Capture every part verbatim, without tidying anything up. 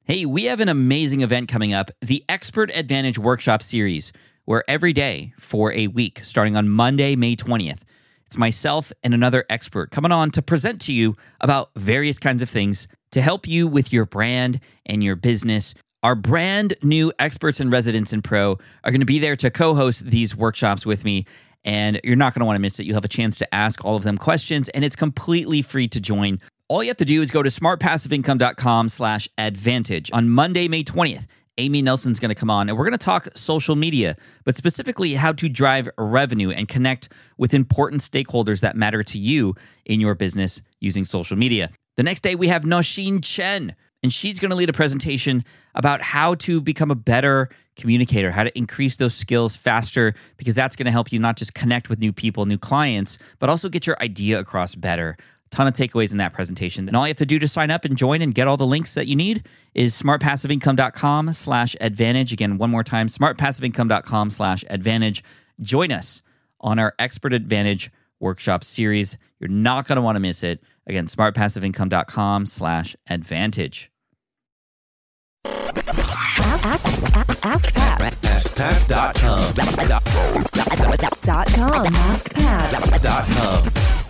Hey, we have an amazing event coming up, the Expert Advantage Workshop Series, where every day for a week, starting on Monday, May twentieth, it's myself and another expert coming on to present to you about various kinds of things to help you with your brand and your business. Our brand new experts and residents in Pro are going to be there to co-host these workshops with me, and you're not going to want to miss it. You'll have a chance to ask all of them questions, and it's completely free to join. All you have to do is go to smartpassiveincome.com slash advantage. On Monday, May twentieth, Amy Nelson's going to come on, and we're going to talk social media, but specifically how to drive revenue and connect with important stakeholders that matter to you in your business using social media. The next day, we have Nosheen Chen, and she's going to lead a presentation about how to become a better communicator, how to increase those skills faster, because that's going to help you not just connect with new people, new clients, but also get your idea across better. Ton of takeaways in that presentation. And all you have to do to sign up and join and get all the links that you need is smartpassiveincome.com slash advantage. Again, one more time, smartpassiveincome.com slash advantage. Join us on our Expert Advantage Workshop Series. You're not going to want to miss it. Again, smartpassiveincome.com slash advantage. Ask, ask, ask Pat. ask pat dot com. Dot com. ask pat dot com.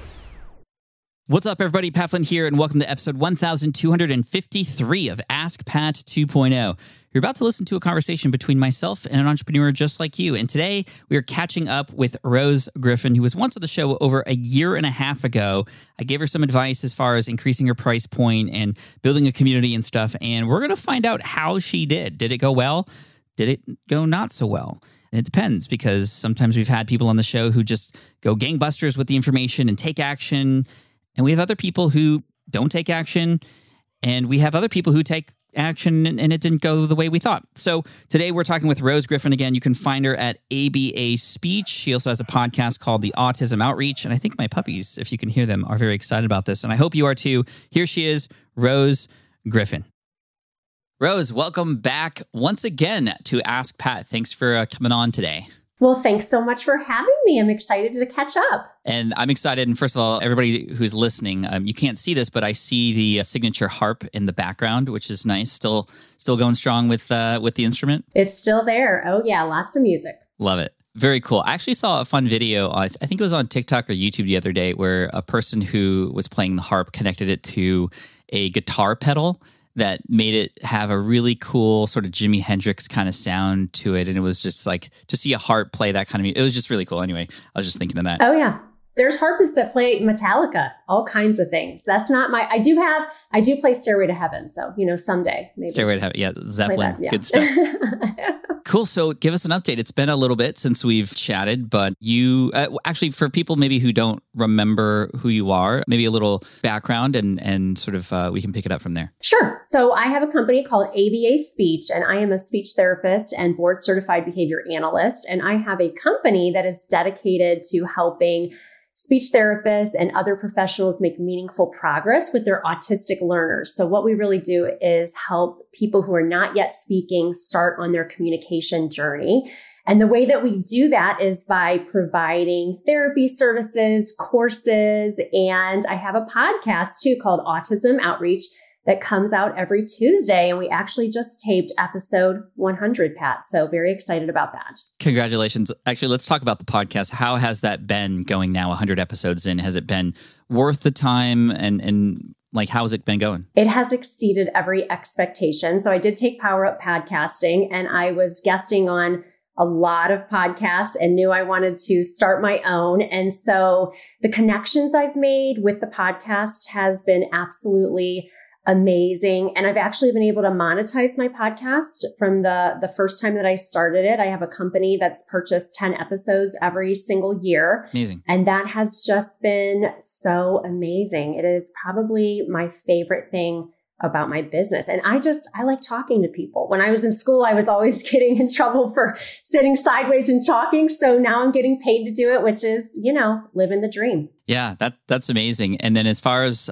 What's up, everybody? Pat Flynn here, and welcome to episode one thousand two hundred fifty-three of Ask Pat two point oh. You're about to listen to a conversation between myself and an entrepreneur just like you. And today, we are catching up with Rose Griffin, who was once on the show over a year and a half ago. I gave her some advice as far as increasing her price point and building a community and stuff. And we're going to find out how she did. Did it go well? Did it go not so well? And it depends, because sometimes we've had people on the show who just go gangbusters with the information and take action. And we have other people who don't take action, and we have other people who take action and, and it didn't go the way we thought. So today we're talking with Rose Griffin again. You can find her at A B A Speech. She also has a podcast called The Autism Outreach. And I think my puppies, if you can hear them, are very excited about this. And I hope you are too. Here she is, Rose Griffin. Rose, welcome back once again to Ask Pat. Thanks for uh, coming on today. Well, thanks so much for having me. I'm excited to catch up. And I'm excited. And first of all, everybody who's listening, um, you can't see this, but I see the uh, signature harp in the background, which is nice. Still still going strong with uh, with the instrument? It's still there. Oh, yeah. Lots of music. Love it. Very cool. I actually saw a fun video. I think it was on TikTok or YouTube the other day, where a person who was playing the harp connected it to a guitar pedal that made it have a really cool sort of Jimi Hendrix kind of sound to it. And it was just like, to see a harp play that kind of music, it was just really cool. Anyway, I was just thinking of that. Oh, yeah. There's harpists that play Metallica, all kinds of things. That's not my, I do have, I do play Stairway to Heaven. So, you know, someday maybe. Stairway to Heaven. Yeah. Zeppelin. That, yeah. Good stuff. Cool. So give us an update. It's been a little bit since we've chatted, but you uh, actually, for people maybe who don't remember who you are, maybe a little background and, and sort of uh, we can pick it up from there. Sure. So I have a company called A B A Speech, and I am a speech therapist and board certified behavior analyst. And I have a company that is dedicated to helping speech therapists and other professionals make meaningful progress with their autistic learners. So what we really do is help people who are not yet speaking start on their communication journey. And the way that we do that is by providing therapy services, courses, and I have a podcast too called Autism Outreach that comes out every Tuesday. And we actually just taped episode one hundred, Pat. So very excited about that. Congratulations. Actually, let's talk about the podcast. How has that been going now, one hundred episodes in? Has it been worth the time? And, and like, how has it been going? It has exceeded every expectation. So I did take Power Up Podcasting, and I was guesting on a lot of podcasts and knew I wanted to start my own. And so the connections I've made with the podcast has been absolutely amazing. And I've actually been able to monetize my podcast from the, the first time that I started it. I have a company that's purchased ten episodes every single year. Amazing. And that has just been so amazing. It is probably my favorite thing about my business. And I just, I like talking to people. When I was in school, I was always getting in trouble for sitting sideways and talking. So now I'm getting paid to do it, which is, you know, living the dream. Yeah, that that's amazing. And then as far as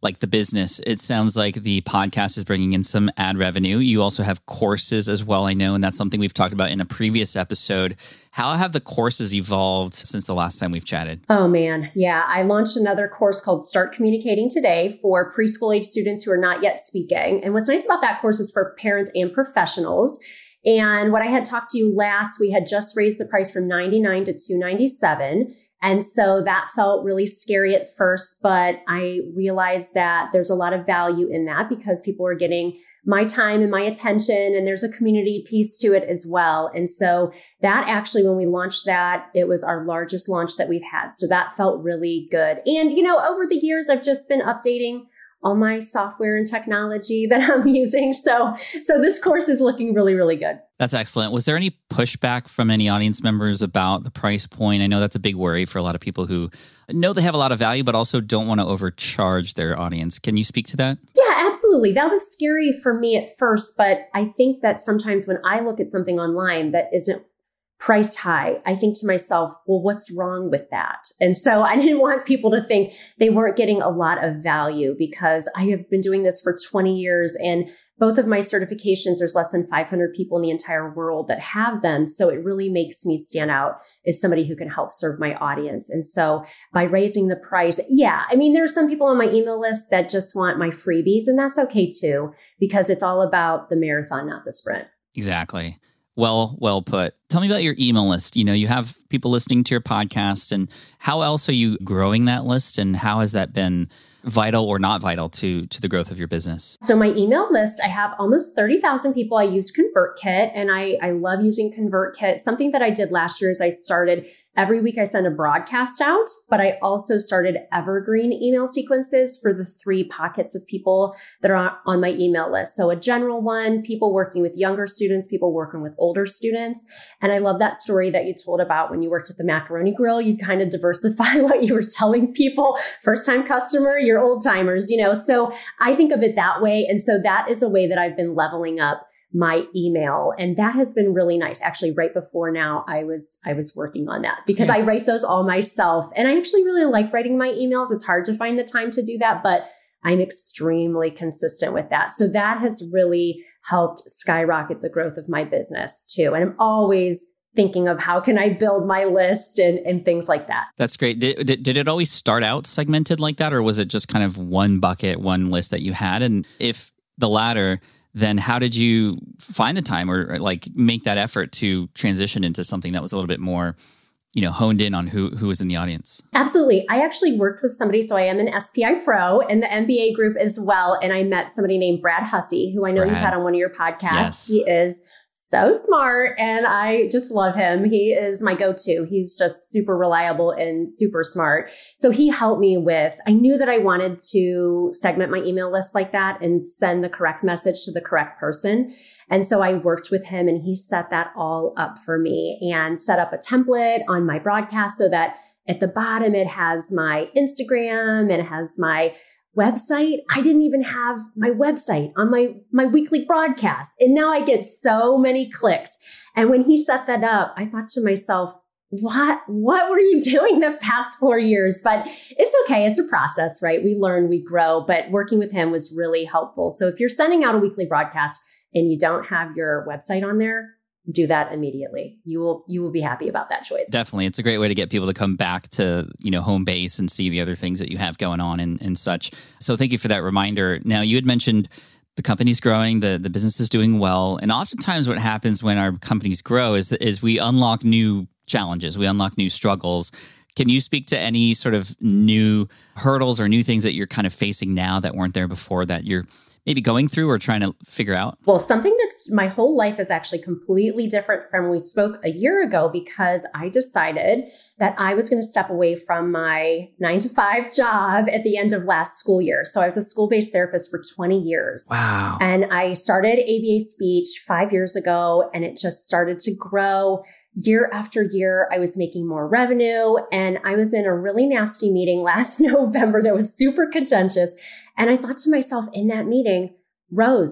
like the business, it sounds like the podcast is bringing in some ad revenue. You also have courses as well, I know, and that's something we've talked about in a previous episode. How have the courses evolved since the last time we've chatted? Oh man, yeah. I launched another course called Start Communicating Today for preschool age students who are not yet speaking. And what's nice about that course is for parents and professionals. And what I had talked to you last, we had just raised the price from ninety-nine dollars to two hundred ninety-seven dollars. And so that felt really scary at first, but I realized that there's a lot of value in that because people are getting my time and my attention, and there's a community piece to it as well. And so that actually, when we launched that, it was our largest launch that we've had. So that felt really good. And, you know, over the years, I've just been updating all my software and technology that I'm using. So, so this course is looking really, really good. That's excellent. Was there any pushback from any audience members about the price point? I know that's a big worry for a lot of people who know they have a lot of value, but also don't want to overcharge their audience. Can you speak to that? Yeah, absolutely. That was scary for me at first, but I think that sometimes when I look at something online that isn't priced high, I think to myself, well, what's wrong with that? And so I didn't want people to think they weren't getting a lot of value because I have been doing this for twenty years, and both of my certifications, there's less than five hundred people in the entire world that have them. So it really makes me stand out as somebody who can help serve my audience. And so by raising the price, yeah, I mean, there are some people on my email list that just want my freebies, and that's okay too, because it's all about the marathon, not the sprint. Exactly. Well, well put. Tell me about your email list. You know, you have people listening to your podcast, and how else are you growing that list, and how has that been vital or not vital to, to the growth of your business? So my email list, I have almost thirty thousand people. I use ConvertKit, and I, I love using ConvertKit. Something that I did last year is I started every week I send a broadcast out, but I also started evergreen email sequences for the three pockets of people that are on my email list. So a general one, people working with younger students, people working with older students. And I love that story that you told about when you worked at the Macaroni Grill. You kind of diversify what you were telling people. First time customer, your old timers, you know. So I think of it that way. And so that is a way that I've been leveling up my email. And that has been really nice. Actually, right before now, I was, I was working on that because yeah. I write those all myself. And I actually really like writing my emails. It's hard to find the time to do that, but I'm extremely consistent with that. So that has really helped skyrocket the growth of my business too. And I'm always thinking of how can I build my list and, and things like that. That's great. Did, did, did it always start out segmented like that? Or was it just kind of one bucket, one list that you had? And if the latter, then how did you find the time or, or like make that effort to transition into something that was a little bit more, you know, honed in on who, who was in the audience? Absolutely. I actually worked with somebody. So I am an S P I Pro in the M B A group as well. And I met somebody named Brad Hussey, who I know Brad. you've had on one of your podcasts. Yes. He is so smart and I just love him. He is my go-to. He's just super reliable and super smart. So he helped me with, I knew that I wanted to segment my email list like that and send the correct message to the correct person. And so I worked with him and he set that all up for me and set up a template on my broadcast so that at the bottom it has my Instagram and it has my website. I didn't even have my website on my, my weekly broadcast. And now I get so many clicks. And when he set that up, I thought to myself, what, what were you doing the past four years? But it's okay. It's a process, right? We learn, we grow, but working with him was really helpful. So if you're sending out a weekly broadcast and you don't have your website on there, do that immediately. You will, you will be happy about that choice. Definitely. It's a great way to get people to come back to, you know, home base and see the other things that you have going on and, and such. So thank you for that reminder. Now, you had mentioned the company's growing, the, the business is doing well. And oftentimes what happens when our companies grow is, is we unlock new challenges. We unlock new struggles. Can you speak to any sort of new hurdles or new things that you're kind of facing now that weren't there before that you're maybe going through or trying to figure out? Well, something that's my whole life is actually completely different from when we spoke a year ago because I decided that I was going to step away from my nine to five job at the end of last school year. So I was a school-based therapist for twenty years. Wow. And I started A B A Speech five years ago and it just started to grow. Year after year, I was making more revenue and I was in a really nasty meeting last November that was super contentious. And I thought to myself in that meeting, Rose,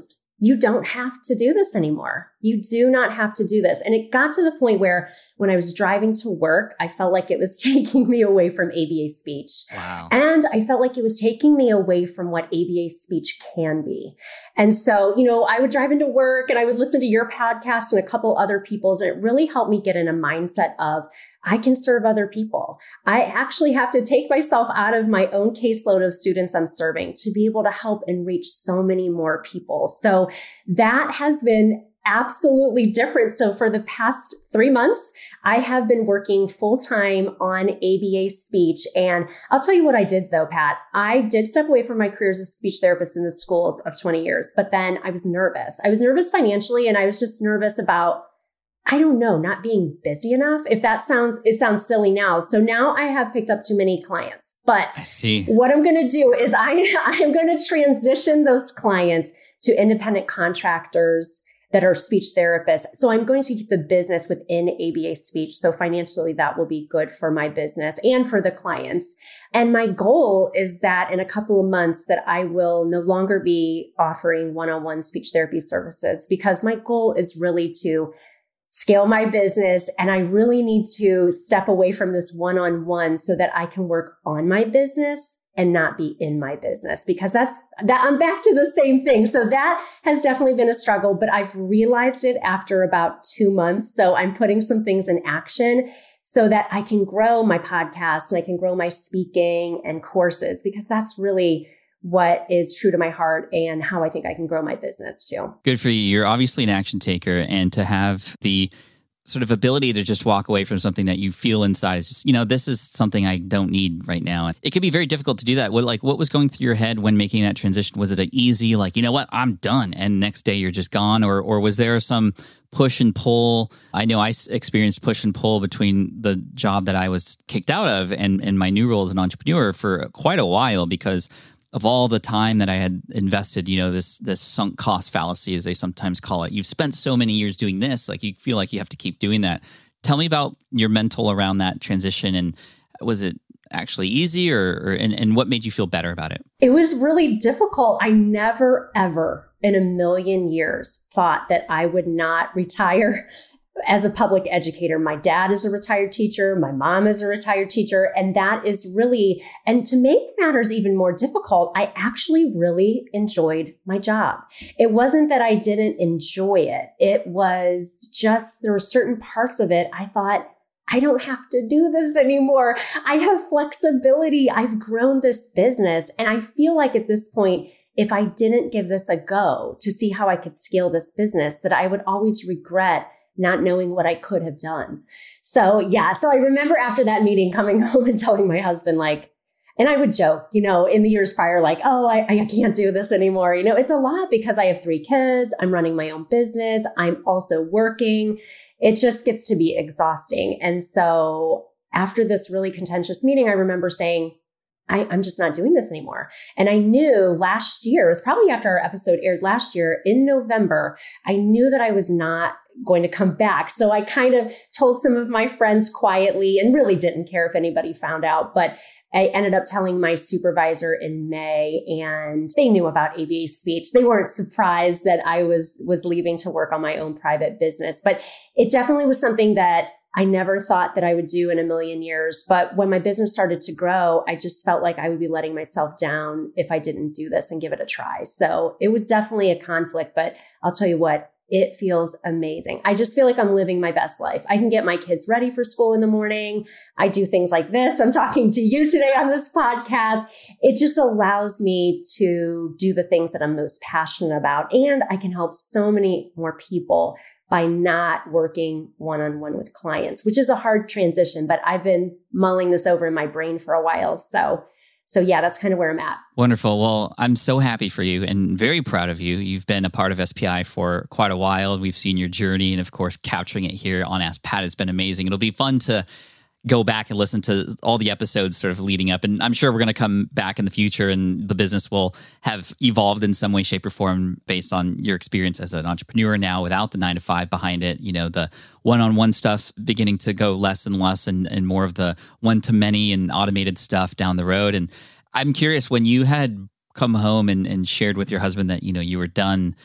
you don't have to do this anymore. You do not have to do this. And it got to the point where when I was driving to work, I felt like it was taking me away from A B A speech. Wow. And I felt like it was taking me away from what A B A speech can be. And so, you know, I would drive into work and I would listen to your podcast and a couple other people's, and it really helped me get in a mindset of, I can serve other people. I actually have to take myself out of my own caseload of students I'm serving to be able to help and reach so many more people. So that has been absolutely different. So for the past three months, I have been working full time on A B A speech. And I'll tell you what I did though, Pat. I did step away from my career as a speech therapist in the schools of twenty years, but then I was nervous. I was nervous financially, and I was just nervous about, I don't know, not being busy enough. If that sounds, it sounds silly now. So now I have picked up too many clients, but I see. What I'm going to do is I, I'm going to transition those clients to independent contractors that are speech therapists. So I'm going to keep the business within A B A speech. So financially, that will be good for my business and for the clients. And my goal is that in a couple of months that I will no longer be offering one-on-one speech therapy services, because my goal is really to scale my business. And I really need to step away from this one-on-one so that I can work on my business and not be in my business, because that's that I'm back to the same thing. So that has definitely been a struggle, but I've realized it after about two months. So I'm putting some things in action so that I can grow my podcast and I can grow my speaking and courses, because that's really what is true to my heart and how I think I can grow my business too. Good for you. You're obviously an action taker, and to have the sort of ability to just walk away from something that you feel inside is just, you know, this is something I don't need right now. It can be very difficult to do that. What, like, what was going through your head when making that transition? Was it an easy, like, you know what, I'm done, and next day you're just gone? Or, or was there some push and pull? I know I experienced push and pull between the job that I was kicked out of and, and my new role as an entrepreneur for quite a while, because of all the time that I had invested, you know, this this sunk cost fallacy, as they sometimes call it. You've spent so many years doing this, like you feel like you have to keep doing that. Tell me about your mental around that transition, and was it actually easy, or, or and, and what made you feel better about it? It was really difficult. I never, ever in a million years thought that I would not retire as a public educator. My dad is a retired teacher. My mom is a retired teacher. And that is really, and to make matters even more difficult, I actually really enjoyed my job. It wasn't that I didn't enjoy it. It was just, there were certain parts of it I thought, I don't have to do this anymore. I have flexibility. I've grown this business. And I feel like at this point, if I didn't give this a go to see how I could scale this business, that I would always regret not knowing what I could have done. So yeah, so I remember after that meeting coming home and telling my husband, like, and I would joke, you know, in the years prior, like, oh, I, I can't do this anymore. You know, it's a lot because I have three kids. I'm running my own business. I'm also working. It just gets to be exhausting. And so after this really contentious meeting, I remember saying, I, I'm just not doing this anymore. And I knew last year, it was probably after our episode aired last year in November, I knew that I was not going to come back. So I kind of told some of my friends quietly and really didn't care if anybody found out. But I ended up telling my supervisor in May, and they knew about A B A speech. They weren't surprised that I was, was leaving to work on my own private business. But it definitely was something that I never thought that I would do in a million years. But when my business started to grow, I just felt like I would be letting myself down if I didn't do this and give it a try. So it was definitely a conflict, but I'll tell you what, it feels amazing. I just feel like I'm living my best life. I can get my kids ready for school in the morning. I do things like this. I'm talking to you today on this podcast. It just allows me to do the things that I'm most passionate about. And I can help so many more people by not working one-on-one with clients, which is a hard transition, but I've been mulling this over in my brain for a while. So, so yeah, that's kind of where I'm at. Wonderful. Well, I'm so happy for you and very proud of you. You've been a part of S P I for quite a while. We've seen your journey, and of course, capturing it here on Ask Pat has been amazing. It'll be fun to go back and listen to all the episodes sort of leading up. And I'm sure we're going to come back in the future and the business will have evolved in some way, shape, or form based on your experience as an entrepreneur now without the nine to five behind it. You know, the one-on-one stuff beginning to go less and less, and, and more of the one-to-many and automated stuff down the road. And I'm curious, when you had come home and, and shared with your husband that, you know, you were done,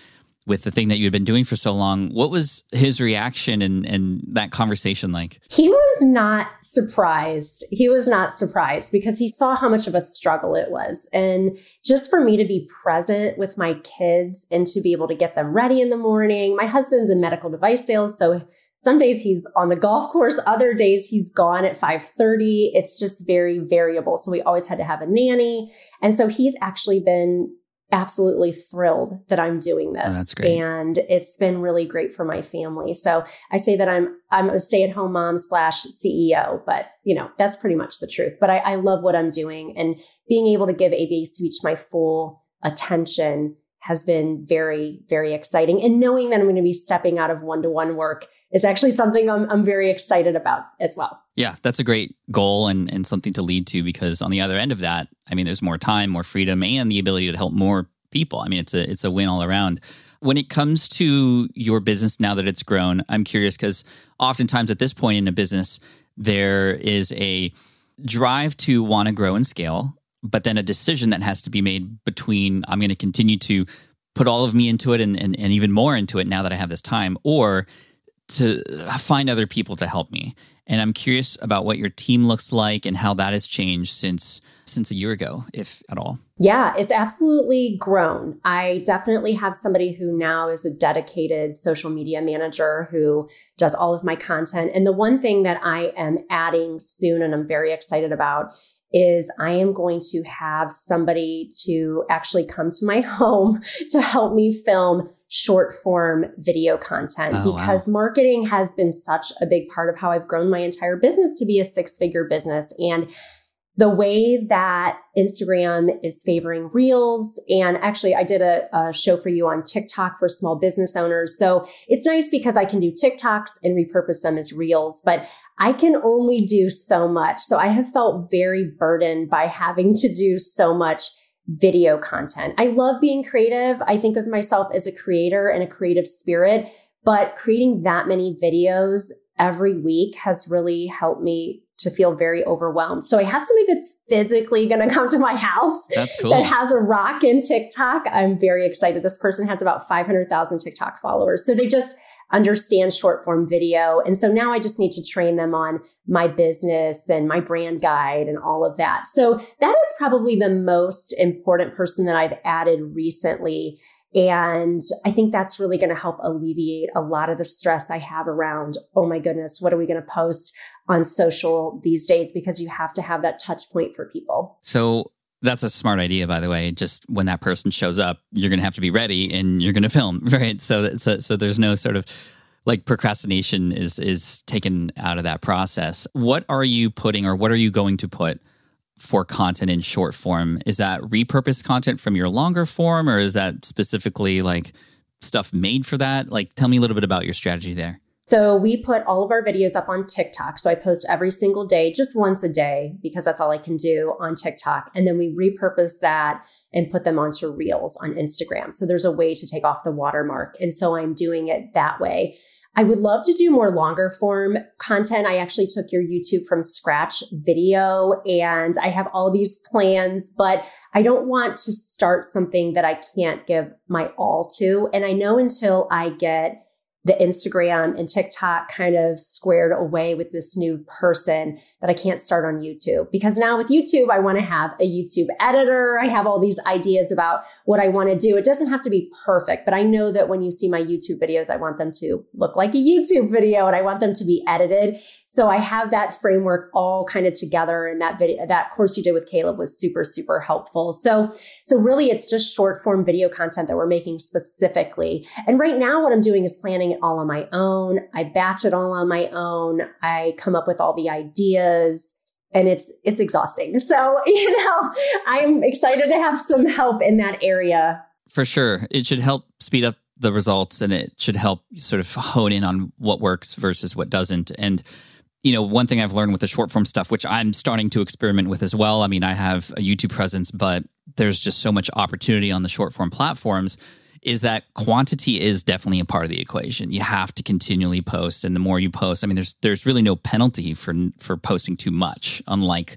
with the thing that you had been doing for so long. What was his reaction and, and that conversation like? He was not surprised. He was not surprised because he saw how much of a struggle it was. And just for me to be present with my kids and to be able to get them ready in the morning. My husband's in medical device sales, so some days he's on the golf course, other days he's gone at five thirty. It's just very variable. So we always had to have a nanny. And so he's actually been absolutely thrilled that I'm doing this. Oh, that's great. And it's been really great for my family. So I say that I'm I'm a stay-at-home mom slash C E O, but you know, that's pretty much the truth. But I, I love what I'm doing, and being able to give A B A Speech my full attention has been very, very exciting. And knowing that I'm going to be stepping out of one-to-one work is actually something I'm, I'm very excited about as well. Yeah, that's a great goal and, and something to lead to, because on the other end of that, I mean, there's more time, more freedom, and the ability to help more people. I mean, it's a it's a win all around. When it comes to your business now that it's grown, I'm curious because oftentimes at this point in a business, there is a drive to want to grow and scale, but then a decision that has to be made between I'm going to continue to put all of me into it and, and, and even more into it now that I have this time, or to find other people to help me. And I'm curious about what your team looks like and how that has changed since since a year ago, if at all. Yeah, it's absolutely grown. I definitely have somebody who now is a dedicated social media manager who does all of my content. And the one thing that I am adding soon, and I'm very excited about, is I am going to have somebody to actually come to my home to help me film short form video content, oh, because wow. marketing has been such a big part of how I've grown my entire business to be a six figure business. And the way that Instagram is favoring Reels, and actually I did a, a show for you on TikTok for small business owners. So it's nice because I can do TikToks and repurpose them as Reels, but I can only do so much. So I have felt very burdened by having to do so much video content. I love being creative. I think of myself as a creator and a creative spirit, but creating that many videos every week has really helped me to feel very overwhelmed. So I have somebody that's physically going to come to my house. That's cool. That has a rock in TikTok. I'm very excited. This person has about five hundred thousand TikTok followers. So they just understand short form video. And so now I just need to train them on my business and my brand guide and all of that. So that is probably the most important person that I've added recently. And I think that's really going to help alleviate a lot of the stress I have around, oh my goodness, what are we going to post on social these days? Because you have to have that touch point for people. So that's a smart idea, by the way. Just when that person shows up, you're going to have to be ready and you're going to film, right? So, that, so, so there's no sort of like procrastination is is taken out of that process. What are you putting, or what are you going to put for content in short form? Is that repurposed content from your longer form, or is that specifically like stuff made for that? Like, tell me a little bit about your strategy there. So we put all of our videos up on TikTok. So I post every single day, just once a day, because that's all I can do on TikTok. And then we repurpose that and put them onto Reels on Instagram. So there's a way to take off the watermark. And so I'm doing it that way. I would love to do more longer form content. I actually took your YouTube from scratch video, and I have all these plans, but I don't want to start something that I can't give my all to. And I know until I get the Instagram and TikTok kind of squared away with this new person that I can't start on YouTube. Because now with YouTube, I want to have a YouTube editor. I have all these ideas about what I want to do. It doesn't have to be perfect, but I know that when you see my YouTube videos, I want them to look like a YouTube video and I want them to be edited. So I have that framework all kind of together, and that video, that course you did with Caleb was super, super helpful. So, so really it's just short form video content that we're making specifically. And right now what I'm doing is planning it all on my own. I batch it all on my own. I come up with all the ideas, and it's it's exhausting. So, you know, I'm excited to have some help in that area. For sure. It should help speed up the results, and it should help sort of hone in on what works versus what doesn't. And, you know, one thing I've learned with the short form stuff, which I'm starting to experiment with as well. I mean, I have a YouTube presence, but there's just so much opportunity on the short form platforms, is that quantity is definitely a part of the equation. You have to continually post, and the more you post, I mean, there's there's really no penalty for for posting too much, unlike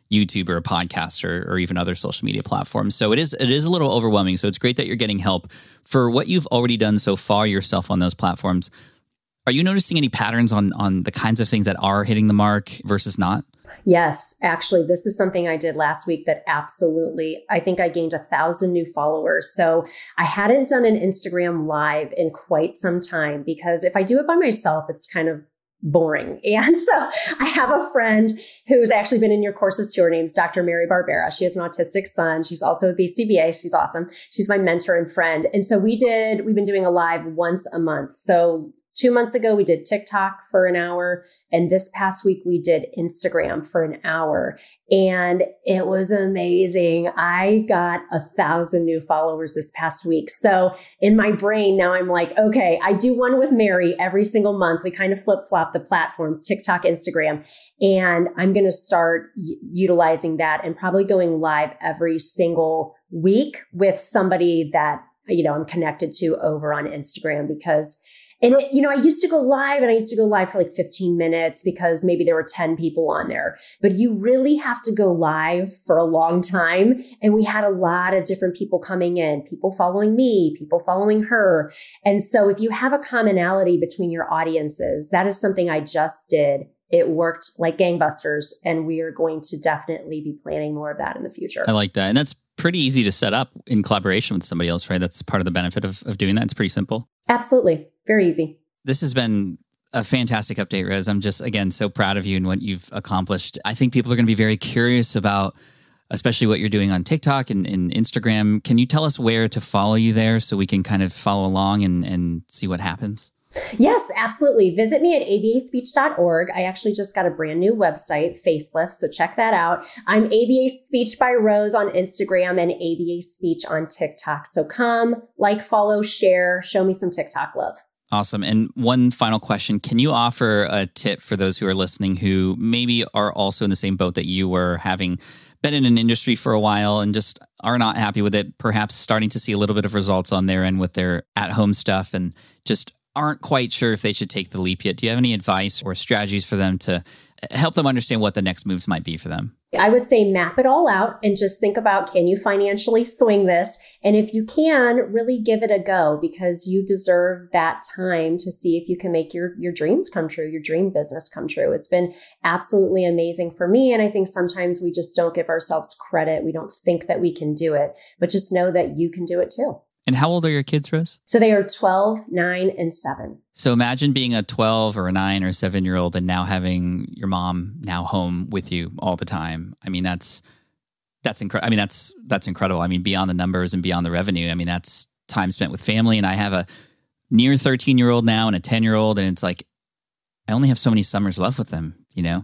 YouTube or a podcast or, or even other social media platforms. So it is it is a little overwhelming. So it's great that you're getting help for what you've already done so far yourself on those platforms. Are you noticing any patterns on on the kinds of things that are hitting the mark versus not? Yes, actually, this is something I did last week that absolutely, I think I gained a thousand new followers. So I hadn't done an Instagram live in quite some time because if I do it by myself, it's kind of boring. And so I have a friend who's actually been in your courses too. Her name's Doctor Mary Barbera. She has an autistic son. She's also a B C B A. She's awesome. She's my mentor and friend. And so we did, we've been doing a live once a month. So Two months ago, we did TikTok for an hour. And this past week, we did Instagram for an hour. And it was amazing. I got a thousand new followers this past week. So in my brain, now I'm like, okay, I do one with Mary every single month. We kind of flip flop the platforms, TikTok, Instagram. And I'm going to start y- utilizing that and probably going live every single week with somebody that, you know, I'm connected to over on Instagram because And, it, you know, I used to go live and I used to go live for like fifteen minutes because maybe there were ten people on there, but you really have to go live for a long time. And we had a lot of different people coming in, people following me, people following her. And so if you have a commonality between your audiences, that is something I just did. It worked like gangbusters, and we are going to definitely be planning more of that in the future. I like that. And that's pretty easy to set up in collaboration with somebody else, right? That's part of the benefit of, of doing that. It's pretty simple. Absolutely. Very easy. This has been a fantastic update, Rose. I'm just, again, so proud of you and what you've accomplished. I think people are going to be very curious about, especially what you're doing on TikTok and, and Instagram. Can you tell us where to follow you there so we can kind of follow along and, and see what happens? Yes, absolutely. Visit me at a b a speech dot org. I actually just got a brand new website, facelift, so check that out. I'm A B A Speech by Rose on Instagram and A B A Speech on TikTok. So come, like, follow, share, show me some TikTok love. Awesome. And one final question. Can you offer a tip for those who are listening who maybe are also in the same boat that you were, having been in an industry for a while and just are not happy with it, perhaps starting to see a little bit of results on their end with their at-home stuff and just aren't quite sure if they should take the leap yet? Do you have any advice or strategies for them to help them understand what the next moves might be for them? I would say map it all out and just think about, can you financially swing this? And if you can, really give it a go, because you deserve that time to see if you can make your, your dreams come true, your dream business come true. It's been absolutely amazing for me. And I think sometimes we just don't give ourselves credit. We don't think that we can do it, but just know that you can do it too. And how old are your kids, Rose? So they are twelve, nine, and seven. So imagine being a twelve or a nine or seven year old and now having your mom now home with you all the time. I mean, that's that's incredible. I mean, that's that's incredible. I mean, beyond the numbers and beyond the revenue. I mean, that's time spent with family. And I have a near thirteen year old now and a ten year old, and it's like I only have so many summers left with them, you know.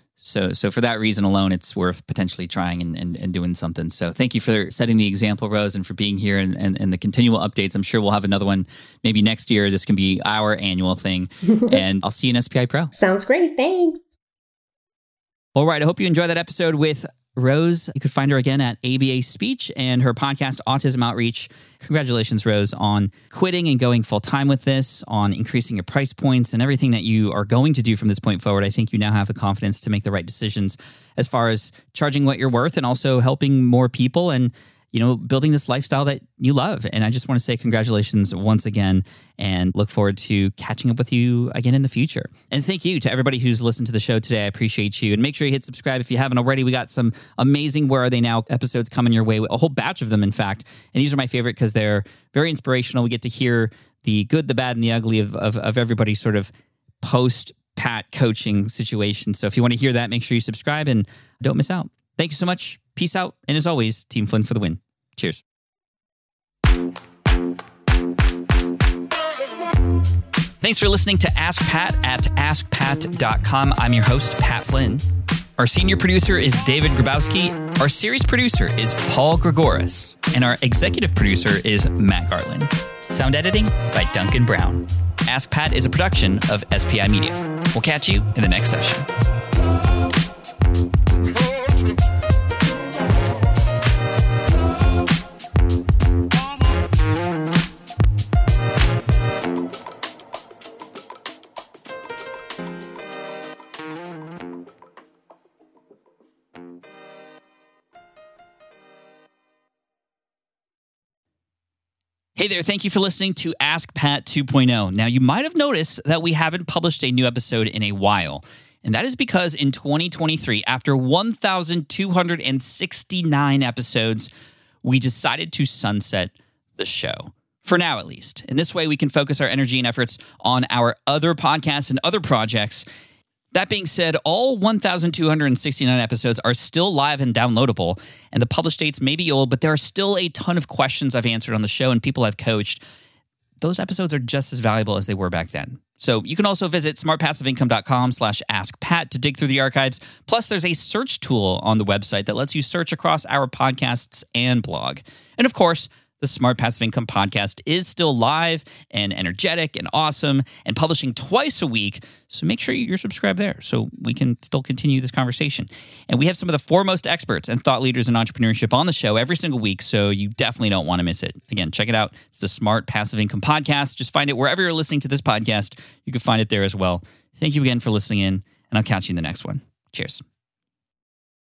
So so for that reason alone, it's worth potentially trying and, and, and doing something. So thank you for setting the example, Rose, and for being here and, and, and the continual updates. I'm sure we'll have another one maybe next year. This can be our annual thing. And I'll see you in S P I Pro. Sounds great. Thanks. All right. I hope you enjoyed that episode with Rose. You could find her again at A B A Speech and her podcast, Autism Outreach. Congratulations, Rose, on quitting and going full-time with this, on increasing your price points and everything that you are going to do from this point forward. I think you now have the confidence to make the right decisions as far as charging what you're worth and also helping more people and, you know, building this lifestyle that you love. And I just want to say congratulations once again and look forward to catching up with you again in the future. And thank you to everybody who's listened to the show today. I appreciate you. And make sure you hit subscribe if you haven't already. We got some amazing Where Are They Now episodes coming your way, a whole batch of them, in fact. And these are my favorite because they're very inspirational. We get to hear the good, the bad, and the ugly of, of, of everybody's sort of post-Pat coaching situation. So if you want to hear that, make sure you subscribe and don't miss out. Thank you so much. Peace out. And as always, Team Flynn for the win. Cheers. Thanks for listening to Ask Pat at ask pat dot com. I'm your host, Pat Flynn. Our senior producer is David Grabowski. Our series producer is Paul Gregoris. And our executive producer is Matt Garland. Sound editing by Duncan Brown. Ask Pat is a production of S P I Media. We'll catch you in the next session. Hey there, thank you for listening to Ask Pat two point oh. Now, you might have noticed that we haven't published a new episode in a while, and that is because in twenty twenty-three, after one thousand two hundred sixty-nine episodes, we decided to sunset the show. For now, at least. In this way, we can focus our energy and efforts on our other podcasts and other projects. That being said, all one thousand two hundred sixty-nine episodes are still live and downloadable, and the published dates may be old, but there are still a ton of questions I've answered on the show and people I've coached. Those episodes are just as valuable as they were back then. So you can also visit smartpassiveincome.com slash askpat to dig through the archives. Plus, there's a search tool on the website that lets you search across our podcasts and blog. And of course, the Smart Passive Income podcast is still live and energetic and awesome and publishing twice a week. So make sure you're subscribed there so we can still continue this conversation. And we have some of the foremost experts and thought leaders in entrepreneurship on the show every single week, so you definitely don't want to miss it. Again, check it out. It's the Smart Passive Income podcast. Just find it wherever you're listening to this podcast. You can find it there as well. Thank you again for listening in, and I'll catch you in the next one. Cheers.